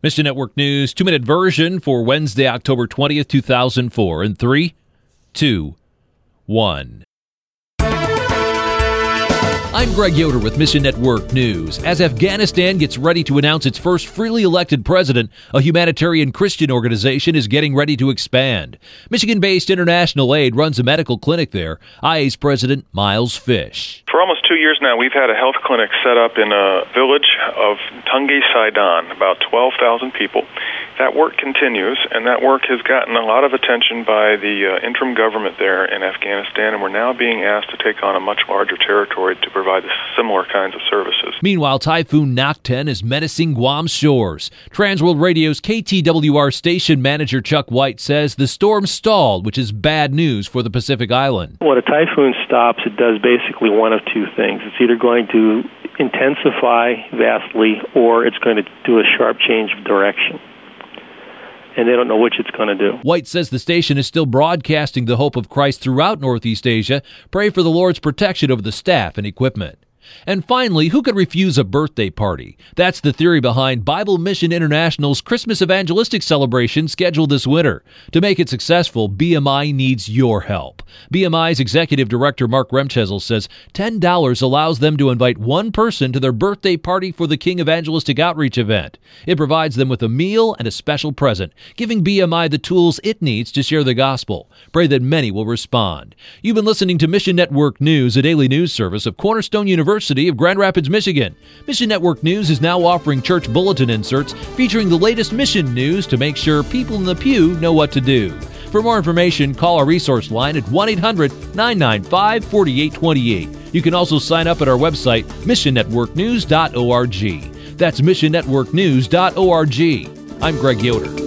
Mission Network News, 2-minute version for Wednesday, October 20th, 2004. In 3, 2, 1. I'm Greg Yoder with Mission Network News. As Afghanistan gets ready to announce its first freely elected president, a humanitarian Christian organization is getting ready to expand. Michigan-based International Aid runs a medical clinic there. IA's President Miles Fish. For almost 2 years now, we've had a health clinic set up in a village of Tungay Saidan, about 12,000 people. That work continues, and that work has gotten a lot of attention by the interim government there in Afghanistan, and we're now being asked to take on a much larger territory to provide similar kinds of services. Meanwhile, Typhoon Nakten is menacing Guam's shores. Transworld Radio's KTWR station manager Chuck White says the storm stalled, which is bad news for the Pacific Island. When a typhoon stops, it does basically one of two things. It's either going to intensify vastly or it's going to do a sharp change of direction. And they don't know which it's going to do. White says the station is still broadcasting the hope of Christ throughout Northeast Asia. Pray for the Lord's protection over the staff and equipment. And finally, who could refuse a birthday party? That's the theory behind Bible Mission International's Christmas evangelistic celebration scheduled this winter. To make it successful, BMI needs your help. BMI's executive director Mark Remchesel says $10 allows them to invite one person to their birthday party for the King Evangelistic Outreach event. It provides them with a meal and a special present, giving BMI the tools it needs to share the gospel. Pray that many will respond. You've been listening to Mission Network News, a daily news service of Cornerstone University of Grand Rapids, Michigan. Mission Network News is now offering church bulletin inserts featuring the latest mission news to make sure people in the pew know what to do. For more information, call our resource line at 1-800-995-4828. You can also sign up at our website, missionnetworknews.org. That's missionnetworknews.org. I'm Greg Yoder.